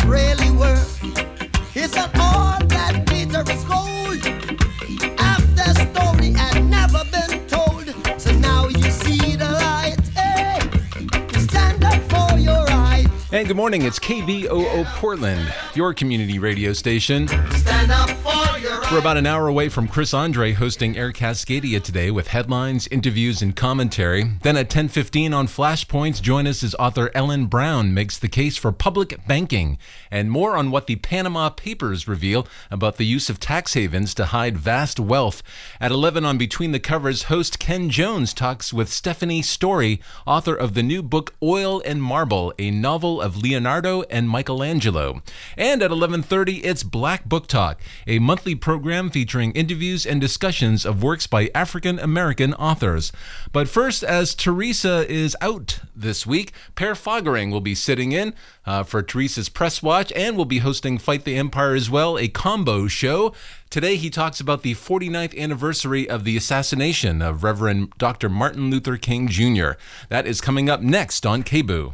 really work. It's not all that glitter is gold. Half the story had never been told. So now you see the light. Hey, stand up for your right. And good morning, it's KBOO Portland, your community radio station. Stand up for your right. We're about an hour away from Chris Andre hosting Air Cascadia today with headlines, interviews, and commentary. Then at 10:15 on Flashpoints, join us as author Ellen Brown makes the case for public banking. And more on what the Panama Papers reveal about the use of tax havens to hide vast wealth. At 11 on Between the Covers, host Ken Jones talks with Stephanie Story, author of the new book Oil and Marble, a novel of Leonardo and Michelangelo. And at 11:30, it's Black Book Talk, a monthly program featuring interviews and discussions of works by African-American authors. But first, as Teresa is out this week, Per Foggering will be sitting in for Teresa's Press Watch and will be hosting Fight the Empire as well, a combo show. Today he talks about the 49th anniversary of the assassination of Reverend Dr. Martin Luther King Jr. That is coming up next on KBOO.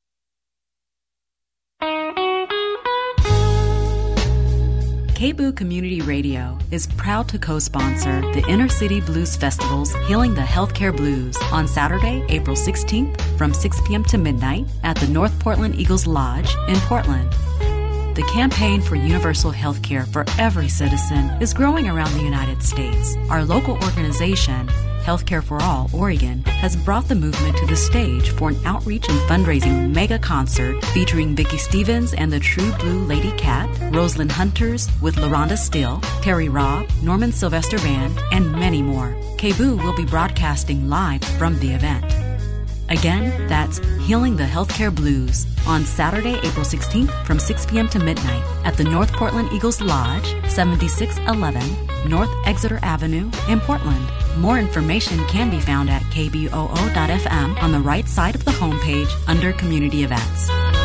KBOO Community Radio is proud to co-sponsor the Inner City Blues Festival's Healing the Healthcare Blues on Saturday, April 16th from 6 p.m. to midnight at the North Portland Eagles Lodge in Portland. The campaign for universal health care for every citizen is growing around the United States. Our local organization, Healthcare for All Oregon, has brought the movement to the stage for an outreach and fundraising mega concert featuring Vicki Stevens and the True Blue Lady Cat, Rosalind Hunters with LaRonda Still, Terry Robb, Norman Sylvester Band, and many more. KBOO will be broadcasting live from the event. Again, that's Healing the Healthcare Blues on Saturday, April 16th from 6 p.m. to midnight at the North Portland Eagles Lodge, 7611 North Exeter Avenue in Portland. More information can be found at kboo.fm on the right side of the homepage under Community Events.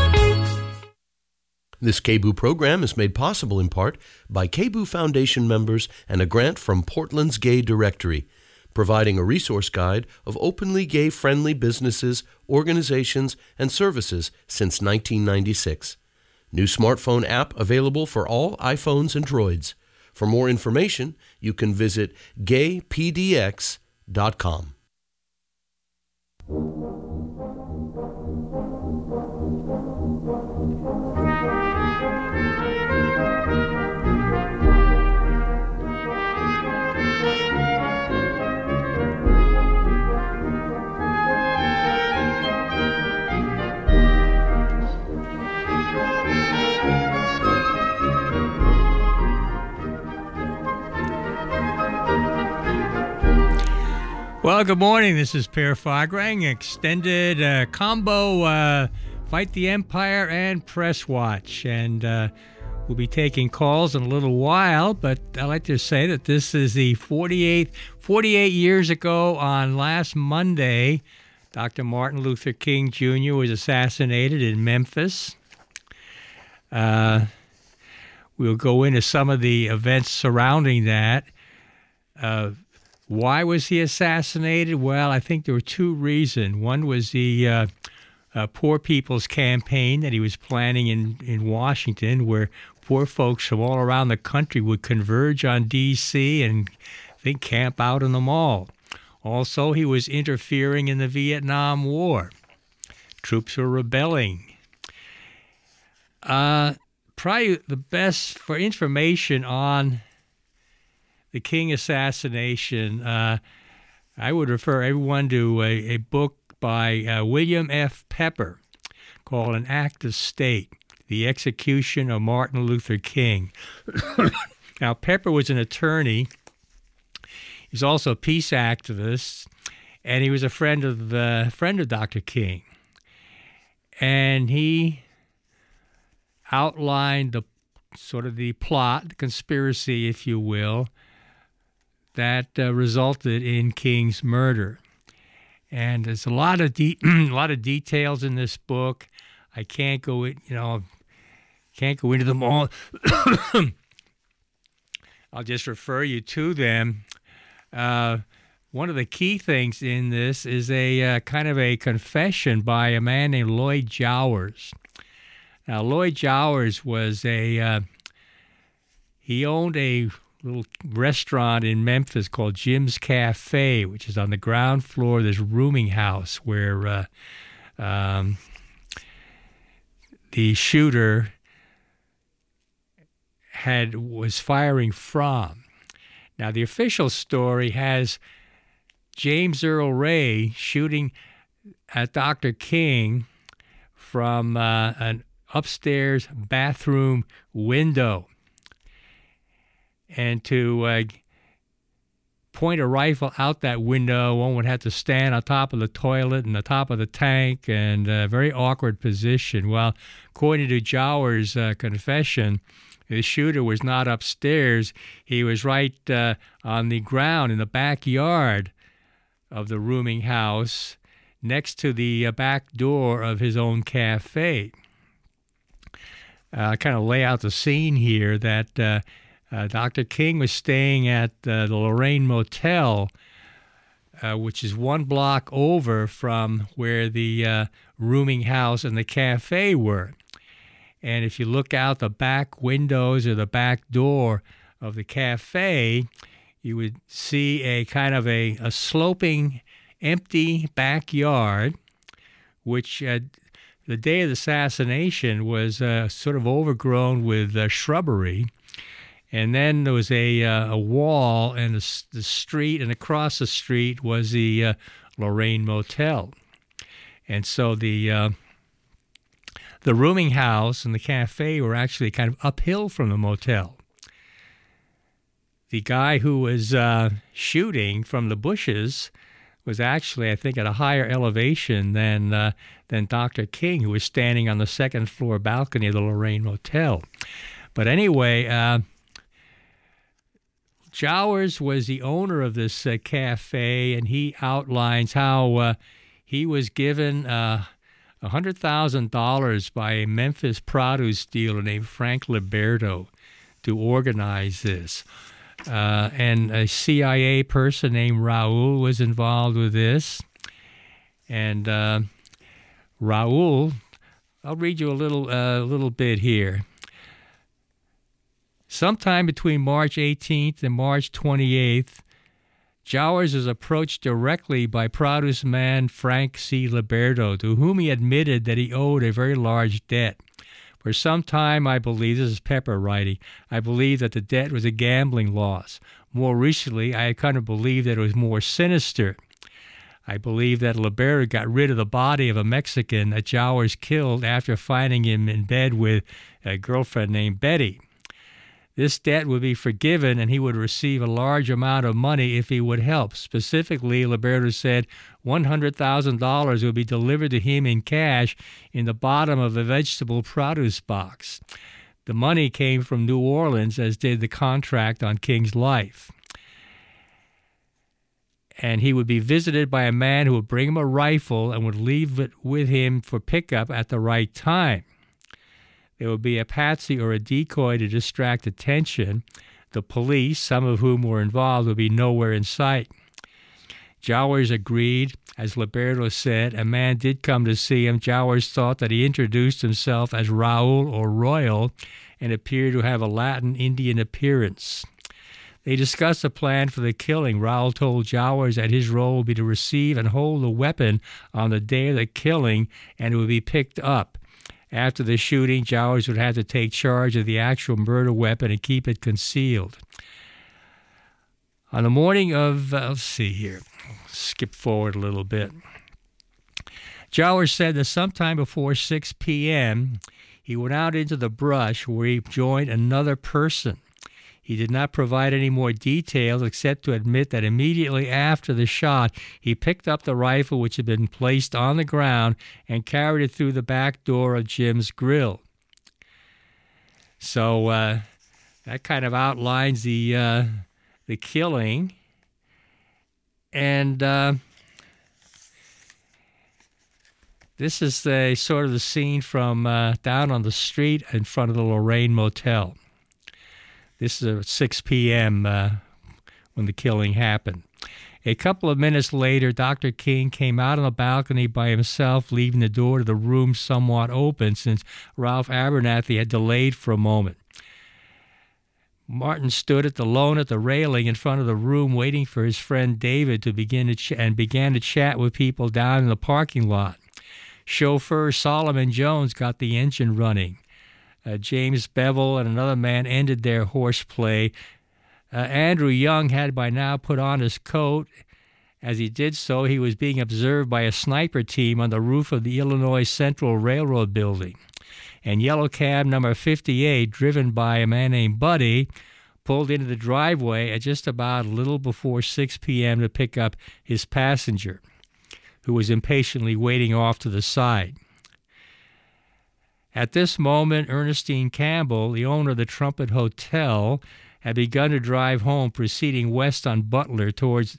This KBOO program is made possible in part by KBOO Foundation members and a grant from Portland's Gay Directory, providing a resource guide of openly gay-friendly businesses, organizations, and services since 1996. New smartphone app available for all iPhones and Droids. For more information, you can visit gaypdx.com. Well, good morning. This is Per Foggering, extended combo Fight the Empire and Press Watch. And we'll be taking calls in a little while, but I'd like to say that this is the 48 years ago on last Monday, Dr. Martin Luther King Jr. was assassinated in Memphis. We'll go into some of the events surrounding that. Why was he assassinated? Well, I think there were two reasons. One was the Poor People's Campaign that he was planning in Washington, where poor folks from all around the country would converge on D.C. and I think camp out in the mall. Also, he was interfering in the Vietnam War. Troops were rebelling. Probably the best for information on the King assassination, I would refer everyone to a book by William F. Pepper called An Act of State, The Execution of Martin Luther King. Now, Pepper was an attorney. He was also a peace activist, and he was a friend of Dr. King. And he outlined the plot, the conspiracy, if you will, that resulted in King's murder. And there's a lot of details in this book. I can't go into them all. I'll just refer you to them. One of the key things in this is a kind of a confession by a man named Lloyd Jowers. Now, Lloyd Jowers was he owned a little restaurant in Memphis called Jim's Cafe, which is on the ground floor of this rooming house where the shooter was firing from. Now, the official story has James Earl Ray shooting at Dr. King from an upstairs bathroom window. And to point a rifle out that window, one would have to stand on top of the toilet and the top of the tank, and a very awkward position. Well, according to Jowers' confession, the shooter was not upstairs. He was right on the ground in the backyard of the rooming house next to the back door of his own cafe. Kind of lay out the scene here that Dr. King was staying at the Lorraine Motel, which is 1 block over from where the rooming house and the cafe were. And if you look out the back windows or the back door of the cafe, you would see a kind of a sloping, empty backyard, which the day of the assassination was sort of overgrown with shrubbery. And then there was a wall and the street, and across the street was the Lorraine Motel. And so the rooming house and the cafe were actually kind of uphill from the motel. The guy who was shooting from the bushes was actually, I think, at a higher elevation than Dr. King, who was standing on the second floor balcony of the Lorraine Motel. But anyway, Jowers was the owner of this cafe, and he outlines how he was given $100,000 by a Memphis produce dealer named Frank Liberto to organize this. And a CIA person named Raul was involved with this. And Raul, I'll read you a little bit here. Sometime between March 18th and March 28th, Jowers was approached directly by produce man Frank C. Liberto, to whom he admitted that he owed a very large debt. For some time, I believe, this is Pepper writing, I believe that the debt was a gambling loss. More recently, I kind of believe that it was more sinister. I believe that Liberto got rid of the body of a Mexican that Jowers killed after finding him in bed with a girlfriend named Betty. This debt would be forgiven, and he would receive a large amount of money if he would help. Specifically, Liberto said $100,000 would be delivered to him in cash in the bottom of a vegetable produce box. The money came from New Orleans, as did the contract on King's life. And he would be visited by a man who would bring him a rifle and would leave it with him for pickup at the right time. There would be a patsy or a decoy to distract attention. The police, some of whom were involved, would be nowhere in sight. Jowers agreed. As Liberto said, a man did come to see him. Jowers thought that he introduced himself as Raul or Royal and appeared to have a Latin Indian appearance. They discussed a plan for the killing. Raul told Jowers that his role would be to receive and hold the weapon on the day of the killing, and it would be picked up. After the shooting, Jowers would have to take charge of the actual murder weapon and keep it concealed. On the morning of, let's see here, skip forward a little bit. Jowers said that sometime before 6 p.m., he went out into the brush where he joined another person. He did not provide any more details except to admit that immediately after the shot, he picked up the rifle which had been placed on the ground and carried it through the back door of Jim's Grill. So that kind of outlines the killing. And this is the sort of the scene from down on the street in front of the Lorraine Motel. This is at 6 p.m. When the killing happened. A couple of minutes later, Dr. King came out on the balcony by himself, leaving the door to the room somewhat open since Ralph Abernathy had delayed for a moment. Martin stood alone at the railing in front of the room, waiting for his friend David to began to chat with people down in the parking lot. Chauffeur Solomon Jones got the engine running. James Bevel and another man ended their horseplay. Andrew Young had by now put on his coat. As he did so, he was being observed by a sniper team on the roof of the Illinois Central Railroad building. And yellow cab number 58, driven by a man named Buddy, pulled into the driveway at just about a little before 6 p.m. to pick up his passenger, who was impatiently waiting off to the side. At this moment, Ernestine Campbell, the owner of the Trumpet Hotel, had begun to drive home, proceeding west on Butler toward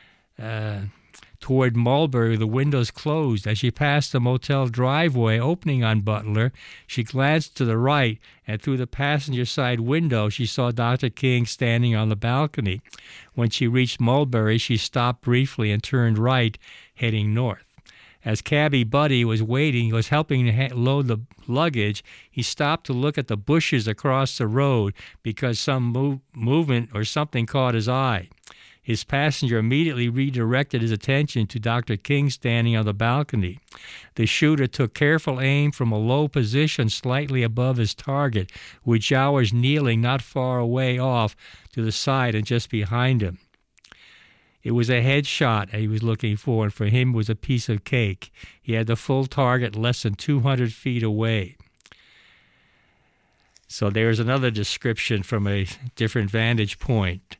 Mulberry, the windows closed. As she passed the motel driveway opening on Butler, she glanced to the right, and through the passenger side window, she saw Dr. King standing on the balcony. When she reached Mulberry, she stopped briefly and turned right, heading north. As cabbie Buddy was helping to load the luggage, he stopped to look at the bushes across the road because some movement or something caught his eye. His passenger immediately redirected his attention to Dr. King standing on the balcony. The shooter took careful aim from a low position slightly above his target, with Jowers kneeling not far away off to the side and just behind him. It was a headshot he was looking for, and for him it was a piece of cake. He had the full target less than 200 feet away. So there's another description from a different vantage point.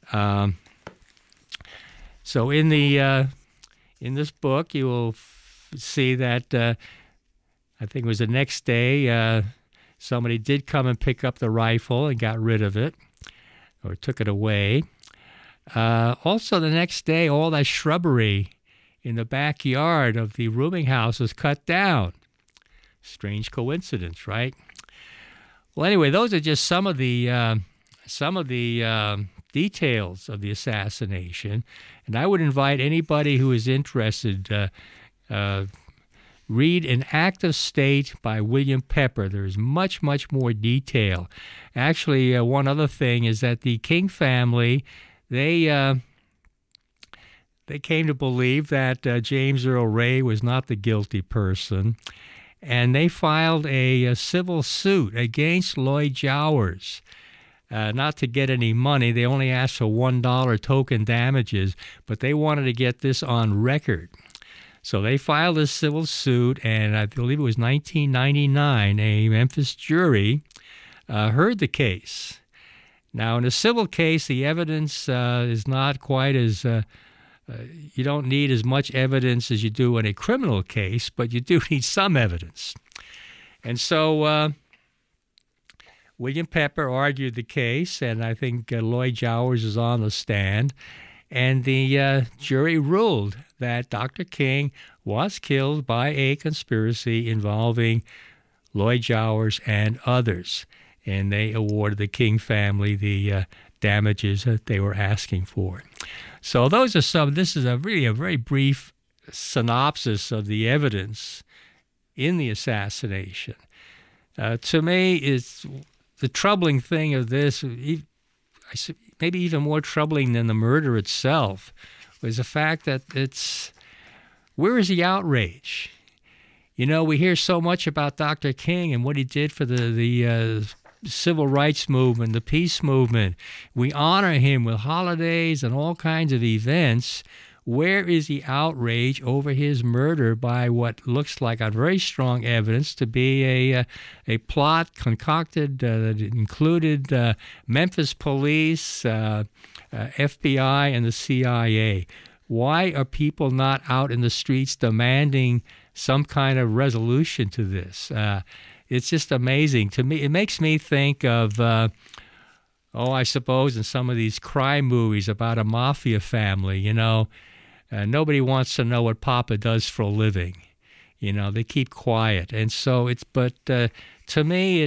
So in this book, you will see that I think it was the next day, somebody did come and pick up the rifle and got rid of it, or took it away. Also, the next day, all that shrubbery in the backyard of the rooming house was cut down. Strange coincidence, right? Well, anyway, those are just some of the details of the assassination, and I would invite anybody who is interested read An Act of State by William Pepper. There is much, much more detail. Actually, one other thing is that the King family, they came to believe that James Earl Ray was not the guilty person, and they filed a civil suit against Lloyd Jowers, not to get any money. They only asked for $1 token damages, but they wanted to get this on record. So they filed a civil suit, and I believe it was 1999, a Memphis jury heard the case. Now, in a civil case, the evidence is not quite as, you don't need as much evidence as you do in a criminal case, but you do need some evidence. And so William Pepper argued the case, and I think Lloyd Jowers is on the stand, and the jury ruled that Dr. King was killed by a conspiracy involving Lloyd Jowers and others. And they awarded the King family the damages that they were asking for. So those are this is really a very brief synopsis of the evidence in the assassination. To me, it's the troubling thing of this, maybe even more troubling than the murder itself, was the fact that where is the outrage? You know, we hear so much about Dr. King and what he did for the civil rights movement, the peace movement. We honor him with holidays and all kinds of events. Where is the outrage over his murder by what looks like a very strong evidence to be a plot concocted that included Memphis police, FBI, and the CIA? Why are people not out in the streets demanding some kind of resolution to this? It's just amazing to me. It makes me think of, I suppose in some of these crime movies about a mafia family, you know, nobody wants to know what Papa does for a living. You know, they keep quiet. And so to me,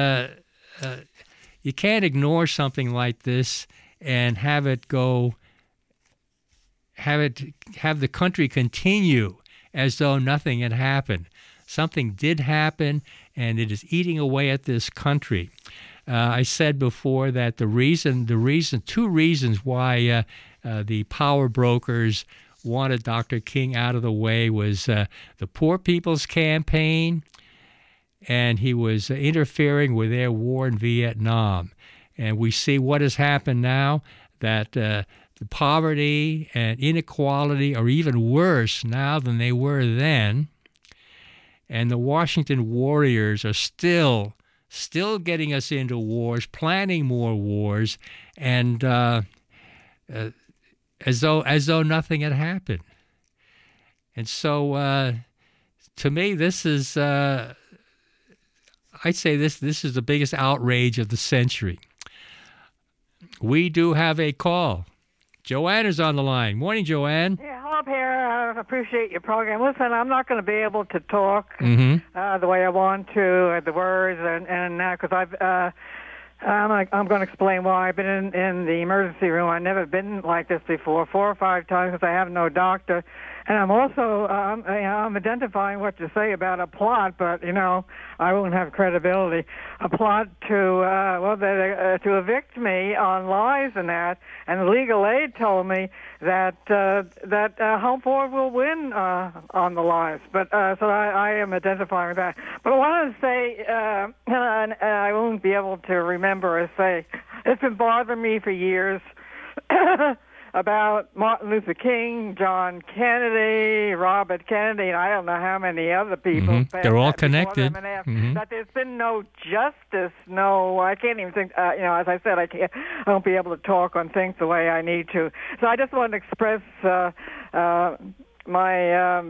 you can't ignore something like this and have it have the country continue as though nothing had happened. Something did happen, and it is eating away at this country. I said before that two reasons why the power brokers wanted Dr. King out of the way was the Poor People's Campaign, and he was interfering with their war in Vietnam. And we see what has happened now, that the poverty and inequality are even worse now than they were then. And the Washington Warriors are still getting us into wars, planning more wars, and as though nothing had happened. And so, to me, this is I'd say this is the biggest outrage of the century. We do have a call. Joanne is on the line. Morning, Joanne. Yeah, hello, Pierre. I appreciate your program. Listen, I'm not going to be able to talk the way I want to, the words, and because I'm going to explain why. I've been in the emergency room. I've never been like this before, 4 or 5 times, because I have no doctor. And I'm also I'm identifying what you say about a plot, but I won't have credibility. A plot to evict me on lies and that. And legal aid told me that Home Forward will win on the lies. But so I am identifying with that. But I wanted to say, and I won't be able to remember or say, it's been bothering me for years. About Martin Luther King, John Kennedy, Robert Kennedy, and I don't know how many other people. They're all connected. That there's been no justice. No, I can't even think. As I said, I won't be able to talk on things the way I need to. So I just want to express my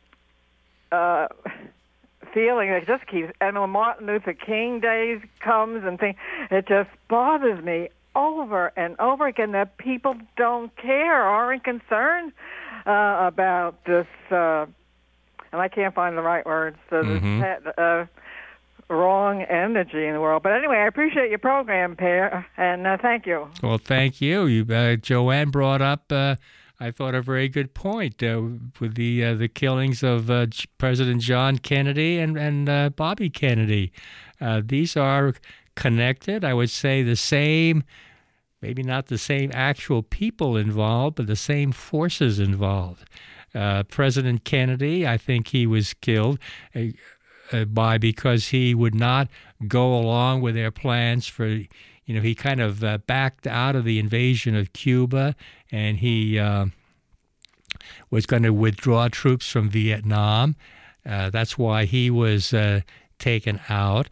feeling that it just keeps. And when Martin Luther King days comes and things, it just bothers me over and over again that people don't care or aren't concerned about this, and I can't find the right words, this wrong energy in the world. But anyway, I appreciate your program, Per, and thank you. Well, thank you. Joanne brought up, I thought, a very good point with the killings of President John Kennedy and Bobby Kennedy. These are connected. I would say the same, maybe not the same actual people involved, but the same forces involved. President Kennedy, I think he was killed because he would not go along with their plans for, he kind of backed out of the invasion of Cuba, and he was going to withdraw troops from Vietnam. That's why he was taken out.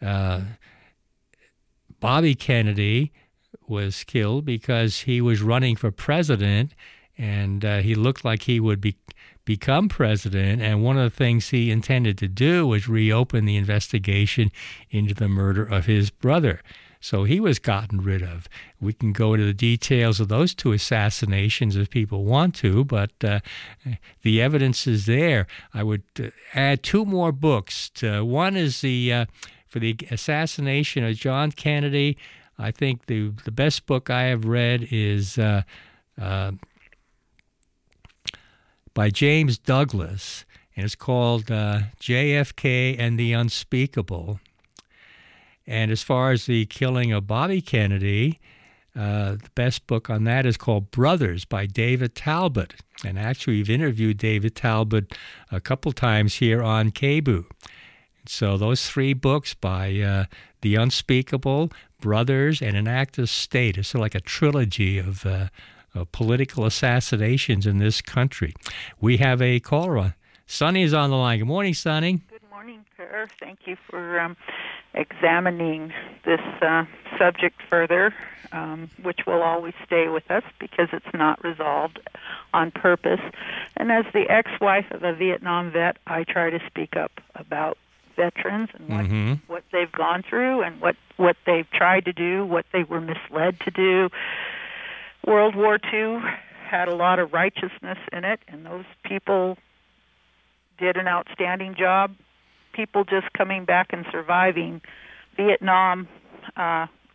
Bobby Kennedy was killed because he was running for president, and he looked like he would become president. And one of the things he intended to do was reopen the investigation into the murder of his brother. So he was gotten rid of. We can go into the details of those 2 assassinations if people want to, but the evidence is there. I would add 2 more books. One is for the assassination of John Kennedy. I think the best book I have read is by James Douglas, and it's called JFK and the Unspeakable. And as far as the killing of Bobby Kennedy, the best book on that is called Brothers by David Talbot. And actually, we've interviewed David Talbot a couple times here on KBOO. So those 3 books by The Unspeakable, Brothers, and An Act of State are sort of like a trilogy of political assassinations in this country. We have a caller. Sonny is on the line. Good morning, Sonny. Good morning, Per. Thank you for examining this subject further, which will always stay with us because it's not resolved on purpose. And as the ex-wife of a Vietnam vet, I try to speak up about veterans and what they've gone through and what they've tried to do, what they were misled to do. World War II had a lot of righteousness in it, and those people did an outstanding job. People just coming back and surviving Vietnam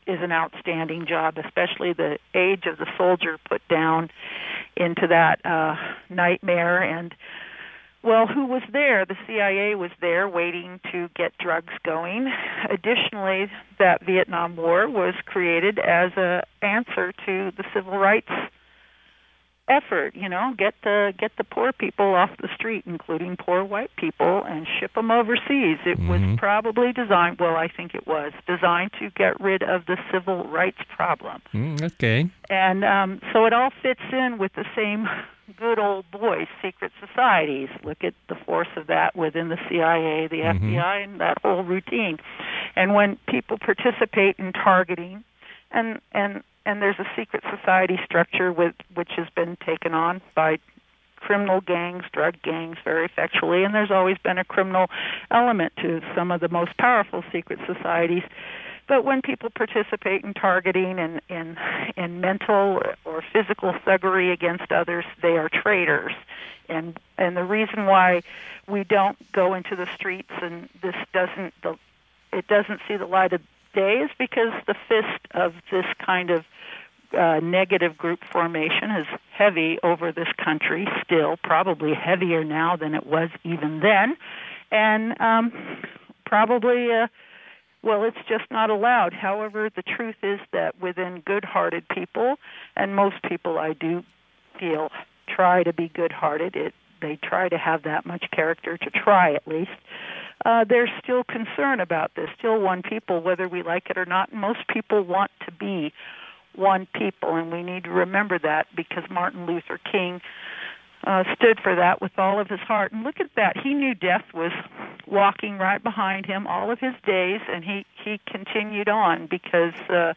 is an outstanding job, especially the age of the soldier put down into that nightmare. And, well, who was there? The CIA was there waiting to get drugs going. Additionally, that Vietnam War was created as an answer to the civil rights effort, get the poor people off the street, including poor white people, and ship them overseas. It was probably designed, I think it was designed to get rid of the civil rights problem. Okay. And so it all fits in with the same good old boys, secret societies. Look at the force of that within the CIA, the FBI, and that whole routine. And when people participate in targeting, and there's a secret society structure which has been taken on by criminal gangs, drug gangs very effectually, and there's always been a criminal element to some of the most powerful secret societies. But when people participate in targeting and in mental or physical thuggery against others, they are traitors. And the reason why we don't go into the streets and this doesn't see the light of day is because the fist of this kind of negative group formation is heavy over this country, still probably heavier now than it was even then, and probably, it's just not allowed. However, the truth is that within good-hearted people, and most people I do feel try to be good-hearted, they try to have that much character, to try at least, there's still concern about this, still one people, whether we like it or not. Most people want to be one people, and we need to remember that, because Martin Luther King stood for that with all of his heart. And look at that. He knew death was walking right behind him all of his days, and he continued on because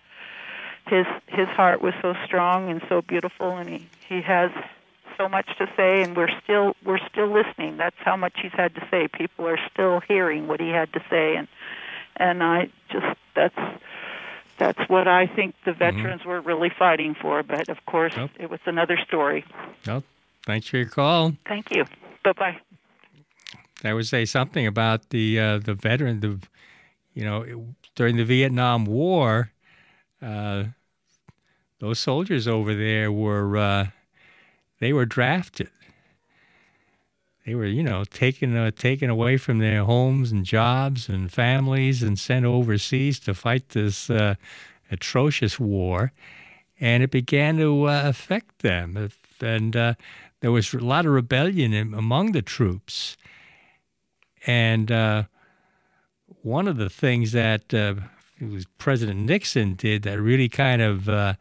his heart was so strong and so beautiful, and he has so much to say, and we're still listening. That's how much he's had to say. People are still hearing what he had to say, and I just that's what I think the veterans were really fighting for. But of course, it was another story. Well, thanks for your call. Thank you. Bye-bye. I would say something about the veteran. During the Vietnam War, those soldiers over there were they were drafted. They were, taken away from their homes and jobs and families and sent overseas to fight this atrocious war, and it began to affect them. And there was a lot of rebellion among the troops. And one of the things that it was President Nixon did that really kind of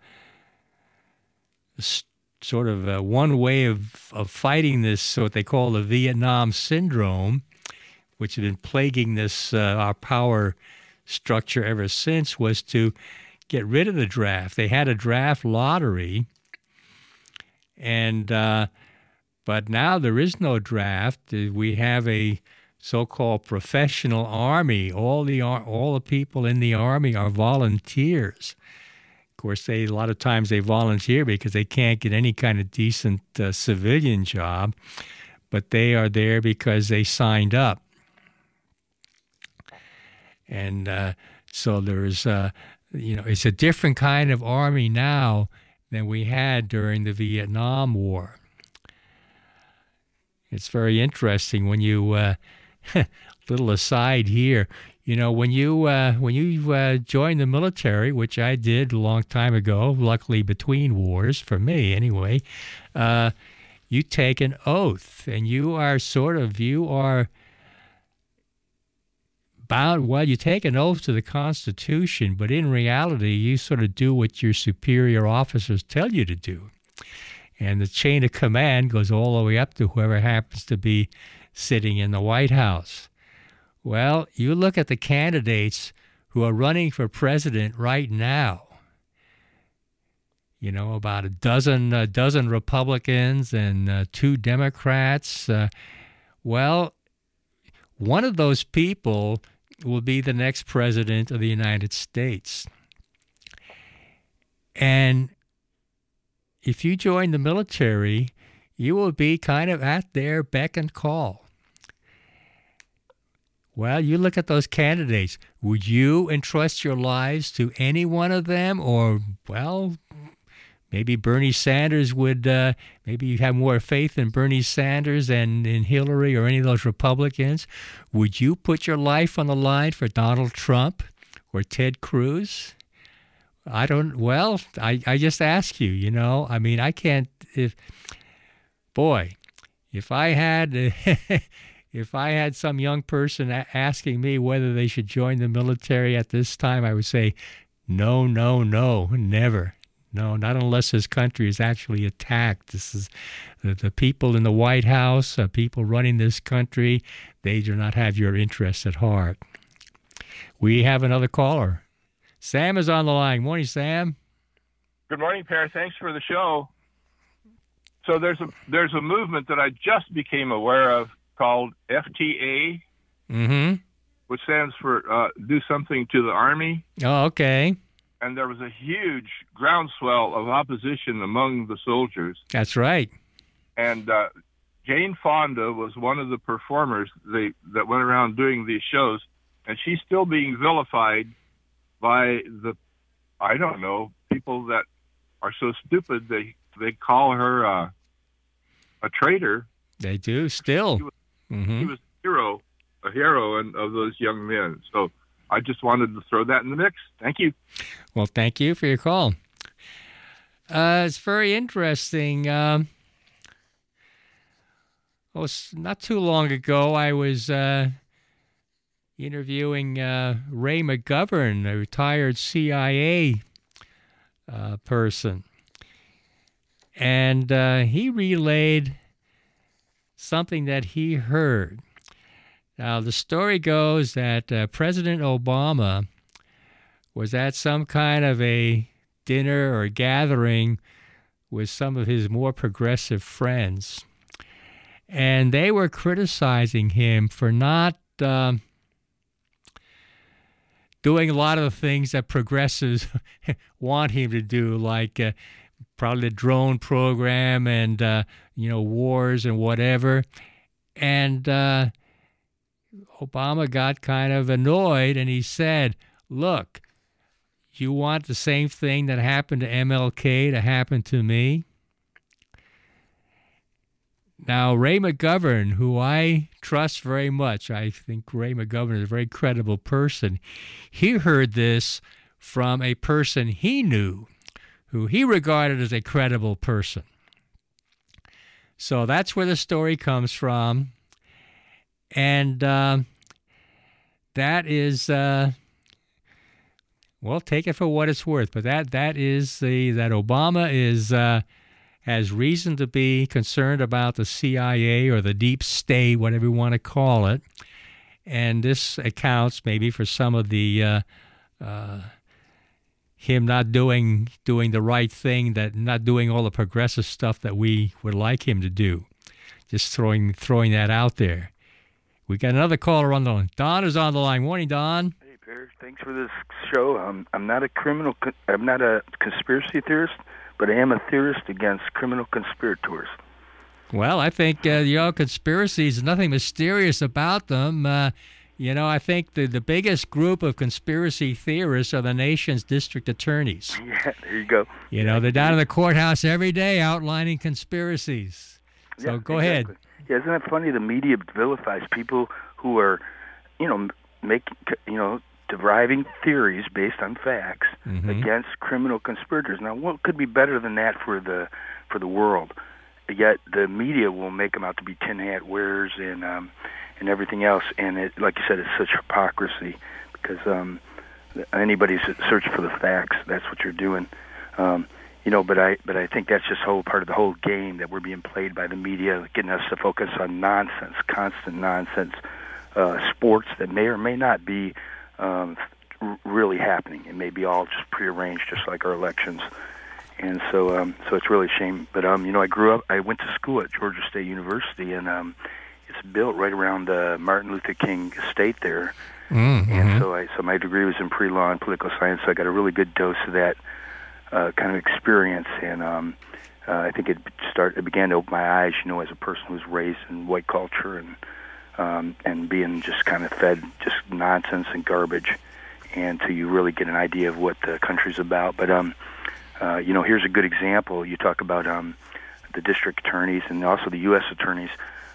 sort of one way of fighting this, what they call the Vietnam Syndrome, which had been plaguing this our power structure ever since, was to get rid of the draft. They had a draft lottery, and but now there is no draft. We have a so-called professional army. All the people in the army are volunteers. Of course, a lot of times they volunteer because they can't get any kind of decent civilian job, but they are there because they signed up. And so there's, it's a different kind of army now than we had during the Vietnam War. It's very interesting when you, little aside here, when you join the military, which I did a long time ago, luckily between wars, for me anyway, you take an oath, and you are bound. Well, you take an oath to the Constitution, but in reality, you sort of do what your superior officers tell you to do. And the chain of command goes all the way up to whoever happens to be sitting in the White House. Well, you look at the candidates who are running for president right now. About a dozen Republicans and 2 Democrats. Well, one of those people will be the next president of the United States. And if you join the military, you will be kind of at their beck and call. Well, you look at those candidates. Would you entrust your lives to any one of them? Or, well, maybe Bernie Sanders would, maybe you have more faith in Bernie Sanders and in Hillary or any of those Republicans. Would you put your life on the line for Donald Trump or Ted Cruz? I just ask you, you know. I mean, I can't, if I had... If I had some young person asking me whether they should join the military at this time, I would say, no, never. No, not unless this country is actually attacked. This is the people in the White House, people running this country, they do not have your interests at heart. We have another caller. Sam is on the line. Morning, Sam. Good morning, Per. Thanks for the show. So there's a movement that I just became aware of called FTA, which stands for Do Something to the Army. Oh, okay. And there was a huge groundswell of opposition among the soldiers. That's right. And Jane Fonda was one of the performers that went around doing these shows, and she's still being vilified by people that are so stupid they call her a traitor. They do still. He was a hero of those young men. So I just wanted to throw that in the mix. Thank you. Well, thank you for your call. It's very interesting. Not too long ago, I was interviewing Ray McGovern, a retired CIA person. And he relayed something that he heard. Now, the story goes that President Obama was at some kind of a dinner or gathering with some of his more progressive friends, and they were criticizing him for not doing a lot of the things that progressives want him to do, like probably the drone program and, wars and whatever. And Obama got kind of annoyed, and he said, look, you want the same thing that happened to MLK to happen to me? Now, Ray McGovern, who I trust very much, I think Ray McGovern is a very credible person, he heard this from a person he knew, who he regarded as a credible person. So that's where the story comes from. And that is, take it for what it's worth. But that is that Obama has reason to be concerned about the CIA or the deep state, whatever you want to call it. And this accounts maybe for some of the him not doing the right thing, that not doing all the progressive stuff that we would like him to do. Just throwing that out there. We got another caller on the line. Don is on the line. Morning, Don. Hey, Per. Thanks for this show. I'm not a conspiracy theorist, but I am a theorist against criminal conspirators. Well, I think conspiracies, nothing mysterious about them. I think the biggest group of conspiracy theorists are the nation's district attorneys. Yeah, there you go. They're down in the courthouse every day outlining conspiracies. So go ahead. Yeah, isn't it funny? The media vilifies people who are, deriving theories based on facts against criminal conspirators. Now, what could be better than that for the world? Yet the media will make them out to be tin hat wearers and everything else. And it, like you said, it's such hypocrisy because anybody's searching for the facts. That's what you're doing. But I think that's just part of the whole game that we're being played by the media, getting us to focus on nonsense, constant nonsense, sports that may or may not be really happening. It may be all just prearranged, just like our elections. And so it's really a shame. But I went to school at Georgia State University, and it's built right around Martin Luther King Estate there. Mm-hmm. And so my degree was in pre-law and political science. So I got a really good dose of that kind of experience, and I think it began to open my eyes, as a person who was raised in white culture and and being just kind of fed just nonsense and garbage, and till you really get an idea of what the country's about. But here's a good example. You talk about the district attorneys and also the U.S. attorneys.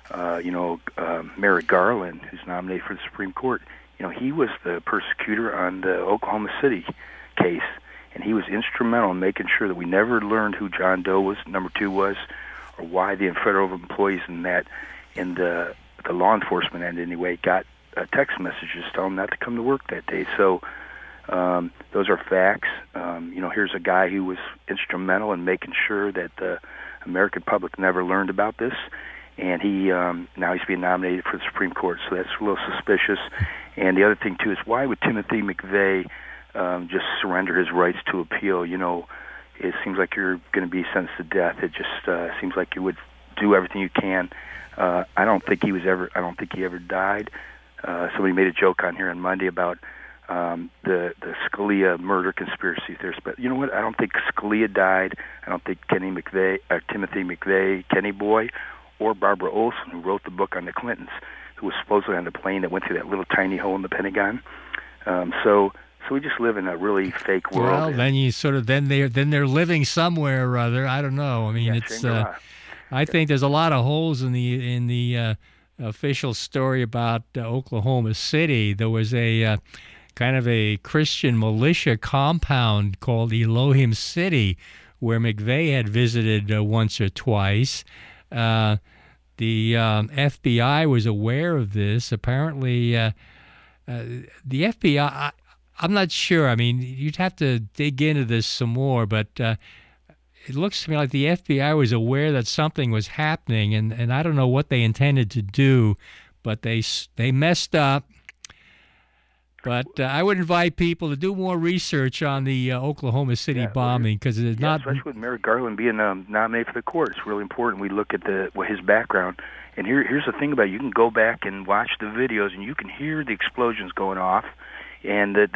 Merrick Garland, who's nominated for the Supreme Court. He was the persecutor on the Oklahoma City case, and he was instrumental in making sure that we never learned who John Doe was, number 2 was, or why the federal employees in the law enforcement end anyway got text messages telling them not to come to work that day. So those are facts. Here's a guy who was instrumental in making sure that the American public never learned about this, and he now he's being nominated for the Supreme Court, so that's a little suspicious. And the other thing, too, is why would Timothy McVeigh just surrender his rights to appeal? It seems like you're going to be sentenced to death. It just seems like you would do everything you can. I don't think he ever died. Somebody made a joke on here on Monday about the Scalia murder conspiracy theorist, but you know what? I don't think Scalia died. I don't think Timothy McVeigh, Kenny Boy, or Barbara Olson, who wrote the book on the Clintons, who was supposedly on the plane that went through that little tiny hole in the Pentagon. So we just live in a really fake world. Well, then you sort of then they're living somewhere or other. I don't know. I mean, it's. I think there's a lot of holes in the official story about Oklahoma City. There was a kind of a Christian militia compound called Elohim City, where McVeigh had visited once or twice. The FBI was aware of this. Apparently, the FBI, I'm not sure. I mean, you'd have to dig into this some more, but it looks to me like the FBI was aware that something was happening, and I don't know what they intended to do, but they messed up. But I would invite people to do more research on the Oklahoma City bombing, because it's not. Especially with Merrick Garland being nominated for the court, it's really important. We look at his background, and here's the thing about it. You can go back and watch the videos, and you can hear the explosions going off, and